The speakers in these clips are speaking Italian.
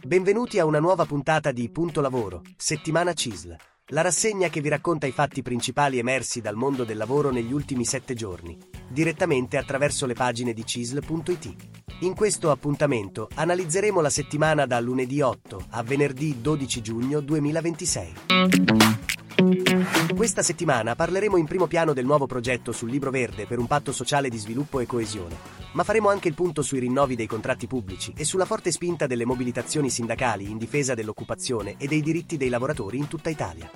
Benvenuti a una nuova puntata di Punto Lavoro, settimana CISL, la rassegna che vi racconta i fatti principali emersi dal mondo del lavoro negli ultimi 7 giorni, direttamente attraverso le pagine di CISL.it. In questo appuntamento analizzeremo la settimana da lunedì 8 a venerdì 12 giugno 2026. Questa settimana parleremo in primo piano del nuovo progetto sul Libro Verde per un patto sociale di sviluppo e coesione, ma faremo anche il punto sui rinnovi dei contratti pubblici e sulla forte spinta delle mobilitazioni sindacali in difesa dell'occupazione e dei diritti dei lavoratori in tutta Italia.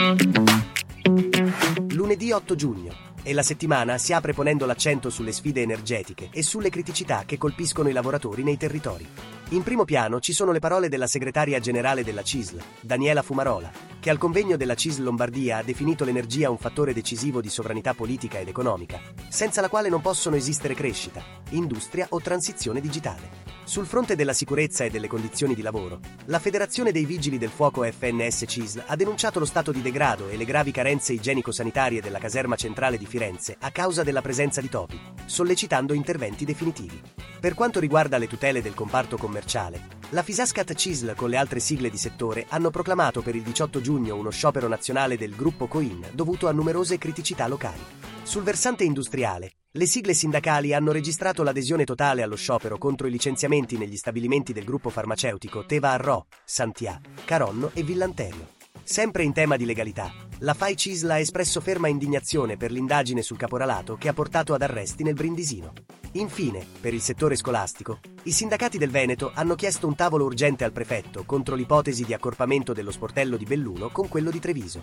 Lunedì 8 giugno. E la settimana si apre ponendo l'accento sulle sfide energetiche e sulle criticità che colpiscono i lavoratori nei territori. In primo piano ci sono le parole della segretaria generale della CISL, Daniela Fumarola, che al convegno della CISL Lombardia ha definito l'energia un fattore decisivo di sovranità politica ed economica, senza la quale non possono esistere crescita, industria o transizione digitale. Sul fronte della sicurezza e delle condizioni di lavoro, la Federazione dei Vigili del Fuoco FNS CISL ha denunciato lo stato di degrado e le gravi carenze igienico-sanitarie della caserma centrale di Firenze a causa della presenza di topi, sollecitando interventi definitivi. Per quanto riguarda le tutele del comparto commerciale, la Fisascat CISL con le altre sigle di settore hanno proclamato per il 18 giugno uno sciopero nazionale del gruppo Coin dovuto a numerose criticità locali. Sul versante industriale, le sigle sindacali hanno registrato l'adesione totale allo sciopero contro i licenziamenti negli stabilimenti del gruppo farmaceutico Teva Arro, Santia, Caronno e Villanterio. Sempre in tema di legalità, la FAI CISL ha espresso ferma indignazione per l'indagine sul caporalato che ha portato ad arresti nel Brindisino. Infine, per il settore scolastico, i sindacati del Veneto hanno chiesto un tavolo urgente al prefetto contro l'ipotesi di accorpamento dello sportello di Belluno con quello di Treviso.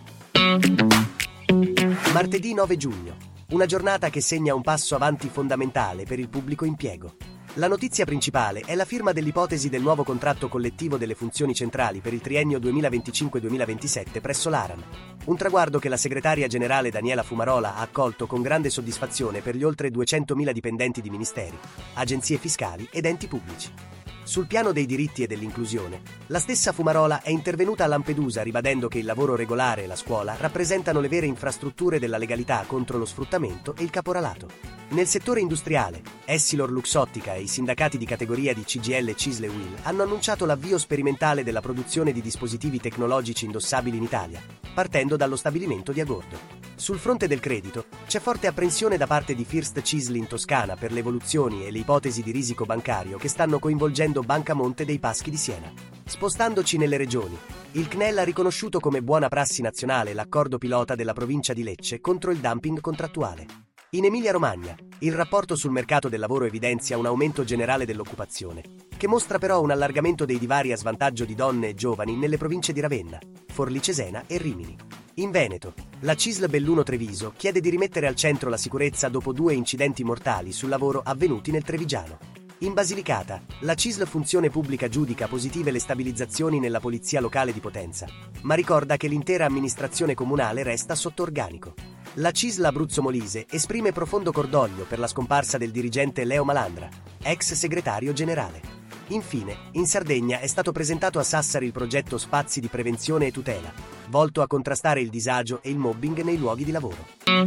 Martedì 9 giugno. Una giornata che segna un passo avanti fondamentale per il pubblico impiego. La notizia principale è la firma dell'ipotesi del nuovo contratto collettivo delle funzioni centrali per il triennio 2025-2027 presso l'ARAN. Un traguardo che la segretaria generale Daniela Fumarola ha accolto con grande soddisfazione per gli oltre 200.000 dipendenti di ministeri, agenzie fiscali ed enti pubblici. Sul piano dei diritti e dell'inclusione, la stessa Fumarola è intervenuta a Lampedusa ribadendo che il lavoro regolare e la scuola rappresentano le vere infrastrutture della legalità contro lo sfruttamento e il caporalato. Nel settore industriale, Essilor Luxottica e i sindacati di categoria di CGIL, CISL e UIL hanno annunciato l'avvio sperimentale della produzione di dispositivi tecnologici indossabili in Italia, partendo dallo stabilimento di Agordo. Sul fronte del credito, c'è forte apprensione da parte di First CISL in Toscana per le evoluzioni e le ipotesi di risico bancario che stanno coinvolgendo Banca Monte dei Paschi di Siena. Spostandoci nelle regioni, il CNEL ha riconosciuto come buona prassi nazionale l'accordo pilota della provincia di Lecce contro il dumping contrattuale. In Emilia-Romagna, il rapporto sul mercato del lavoro evidenzia un aumento generale dell'occupazione, che mostra però un allargamento dei divari a svantaggio di donne e giovani nelle province di Ravenna, Forlì Cesena e Rimini. In Veneto, la CISL Belluno Treviso chiede di rimettere al centro la sicurezza dopo 2 incidenti mortali sul lavoro avvenuti nel Trevigiano. In Basilicata, la CISL Funzione Pubblica giudica positive le stabilizzazioni nella polizia locale di Potenza, ma ricorda che l'intera amministrazione comunale resta sotto organico. La CISL Abruzzo Molise esprime profondo cordoglio per la scomparsa del dirigente Leo Malandra, ex segretario generale. Infine, in Sardegna è stato presentato a Sassari il progetto Spazi di prevenzione e tutela, volto a contrastare il disagio e il mobbing nei luoghi di lavoro.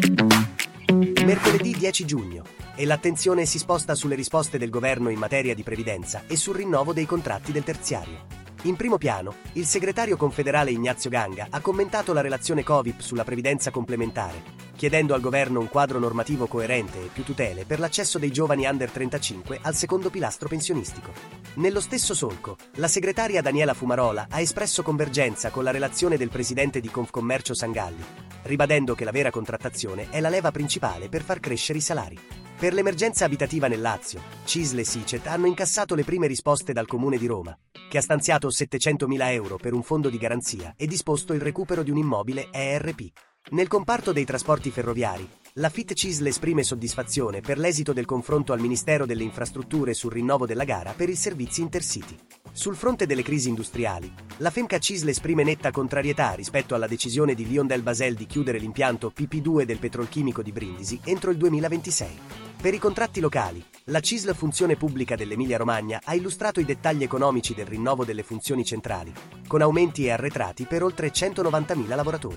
Mercoledì 10 giugno. E l'attenzione si sposta sulle risposte del governo in materia di previdenza e sul rinnovo dei contratti del terziario. In primo piano, il segretario confederale Ignazio Ganga ha commentato la relazione Covid sulla previdenza complementare, chiedendo al governo un quadro normativo coerente e più tutele per l'accesso dei giovani under 35 al secondo pilastro pensionistico. Nello stesso solco, la segretaria Daniela Fumarola ha espresso convergenza con la relazione del presidente di Confcommercio Sangalli, ribadendo che la vera contrattazione è la leva principale per far crescere i salari. Per l'emergenza abitativa nel Lazio, CISL e SICET hanno incassato le prime risposte dal Comune di Roma, che ha stanziato 700.000 euro per un fondo di garanzia e disposto il recupero di un immobile ERP. Nel comparto dei trasporti ferroviari, la FIT CISL esprime soddisfazione per l'esito del confronto al Ministero delle Infrastrutture sul rinnovo della gara per i servizi Intercity. Sul fronte delle crisi industriali, la FEMCA CISL esprime netta contrarietà rispetto alla decisione di LyondellBasell di chiudere l'impianto PP2 del petrolchimico di Brindisi entro il 2026. Per i contratti locali, la CISL Funzione Pubblica dell'Emilia-Romagna ha illustrato i dettagli economici del rinnovo delle funzioni centrali, con aumenti e arretrati per oltre 190.000 lavoratori.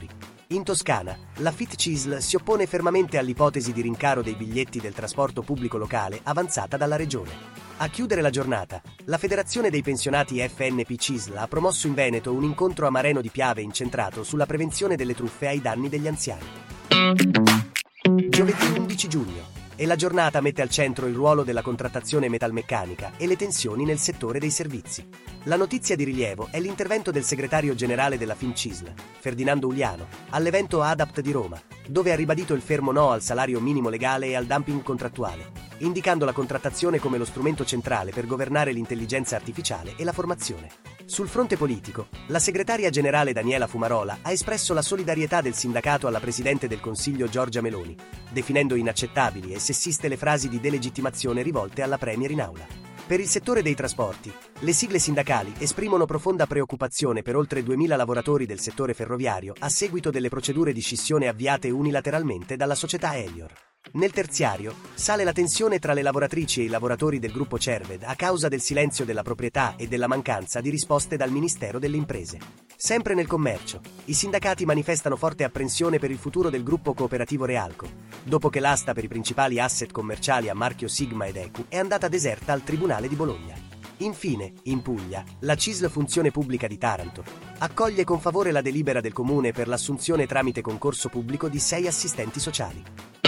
In Toscana, la FIT CISL si oppone fermamente all'ipotesi di rincaro dei biglietti del trasporto pubblico locale avanzata dalla Regione. A chiudere la giornata, la Federazione dei Pensionati FNP CISL ha promosso in Veneto un incontro a Mareno di Piave incentrato sulla prevenzione delle truffe ai danni degli anziani. Giovedì 11 giugno. E la giornata mette al centro il ruolo della contrattazione metalmeccanica e le tensioni nel settore dei servizi. La notizia di rilievo è l'intervento del segretario generale della FIMCISL, Ferdinando Uliano, all'evento ADAPT di Roma, dove ha ribadito il fermo no al salario minimo legale e al dumping contrattuale, indicando la contrattazione come lo strumento centrale per governare l'intelligenza artificiale e la formazione. Sul fronte politico, la segretaria generale Daniela Fumarola ha espresso la solidarietà del sindacato alla Presidente del Consiglio Giorgia Meloni, definendo inaccettabili e sessiste le frasi di delegittimazione rivolte alla Premier in aula. Per il settore dei trasporti, le sigle sindacali esprimono profonda preoccupazione per oltre 2.000 lavoratori del settore ferroviario a seguito delle procedure di scissione avviate unilateralmente dalla società Elior. Nel terziario, sale la tensione tra le lavoratrici e i lavoratori del gruppo Cerved a causa del silenzio della proprietà e della mancanza di risposte dal Ministero delle Imprese. Sempre nel commercio, i sindacati manifestano forte apprensione per il futuro del gruppo cooperativo Realco, dopo che l'asta per i principali asset commerciali a marchio Sigma ed Ecu è andata deserta al Tribunale di Bologna. Infine, in Puglia, la CISL Funzione Pubblica di Taranto accoglie con favore la delibera del Comune per l'assunzione tramite concorso pubblico di 6 assistenti sociali.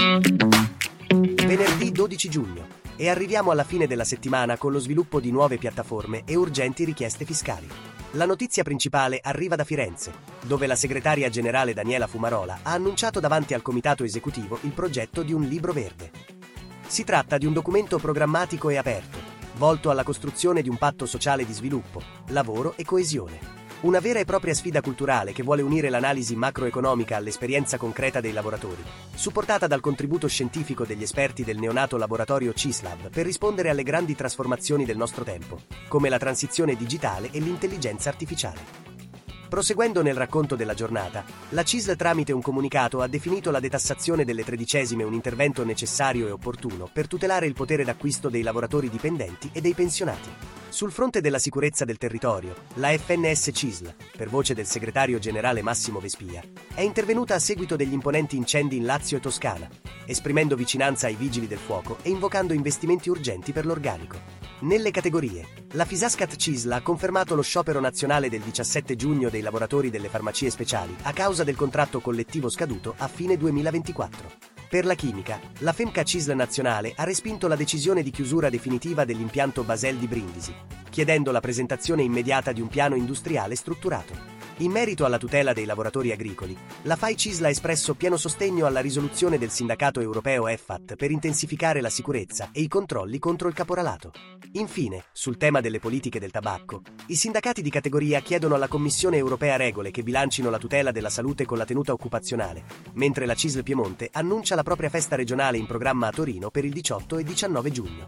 Venerdì 12 giugno. E arriviamo alla fine della settimana con lo sviluppo di nuove piattaforme e urgenti richieste fiscali. La notizia principale arriva da Firenze, dove la segretaria generale Daniela Fumarola ha annunciato davanti al comitato esecutivo il progetto di un libro verde. Si tratta di un documento programmatico e aperto, volto alla costruzione di un patto sociale di sviluppo, lavoro e coesione. Una vera e propria sfida culturale che vuole unire l'analisi macroeconomica all'esperienza concreta dei lavoratori, supportata dal contributo scientifico degli esperti del neonato laboratorio CISLab per rispondere alle grandi trasformazioni del nostro tempo, come la transizione digitale e l'intelligenza artificiale. Proseguendo nel racconto della giornata, la CISL tramite un comunicato ha definito la detassazione delle tredicesime un intervento necessario e opportuno per tutelare il potere d'acquisto dei lavoratori dipendenti e dei pensionati. Sul fronte della sicurezza del territorio, la FNS CISL, per voce del segretario generale Massimo Vespia, è intervenuta a seguito degli imponenti incendi in Lazio e Toscana, esprimendo vicinanza ai vigili del fuoco e invocando investimenti urgenti per l'organico. Nelle categorie, la Fisascat CISL ha confermato lo sciopero nazionale del 17 giugno dei lavoratori delle farmacie speciali a causa del contratto collettivo scaduto a fine 2024. Per la chimica, la FEMCA CISL nazionale ha respinto la decisione di chiusura definitiva dell'impianto Basel di Brindisi, chiedendo la presentazione immediata di un piano industriale strutturato. In merito alla tutela dei lavoratori agricoli, la FAI CISL ha espresso pieno sostegno alla risoluzione del sindacato europeo EFAT per intensificare la sicurezza e i controlli contro il caporalato. Infine, sul tema delle politiche del tabacco, i sindacati di categoria chiedono alla Commissione europea regole che bilancino la tutela della salute con la tenuta occupazionale, mentre la CISL Piemonte annuncia la propria festa regionale in programma a Torino per il 18 e 19 giugno.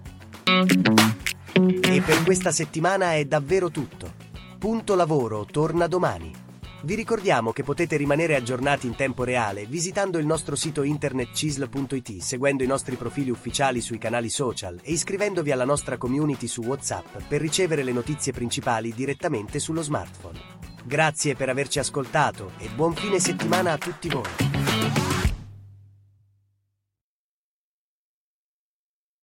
E per questa settimana è davvero tutto. Punto Lavoro torna domani. Vi ricordiamo che potete rimanere aggiornati in tempo reale visitando il nostro sito internet cisl.it, seguendo i nostri profili ufficiali sui canali social e iscrivendovi alla nostra community su WhatsApp per ricevere le notizie principali direttamente sullo smartphone. Grazie per averci ascoltato e buon fine settimana a tutti voi.